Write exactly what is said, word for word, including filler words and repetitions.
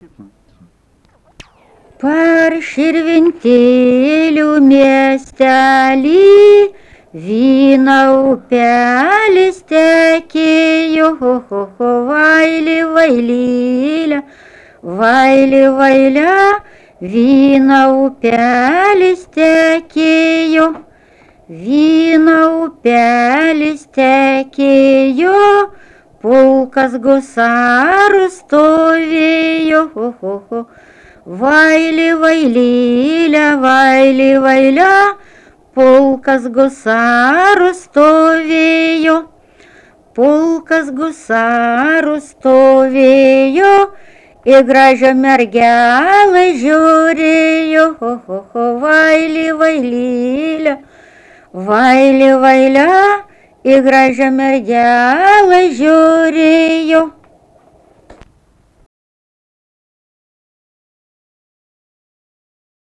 Per Širvintėlių miestelį vyno upelis tekėjo, ho, ho, ho, vaili, vailylė, vaili, vailia, vyno upelis tekėjo, vyno upelis tekėjo, pulkas gusarų stovėjo, ho, ho, ho. Vaili, vailylė, vaili, vailia, pulkas gusarų stovėjo, pulkas gusarų stovėjo, į gražią mergelę žiūrėjo, ho, ho, ho, vaili, vailylė, vaili, vailia, į gražią mergelę žiūrėjo.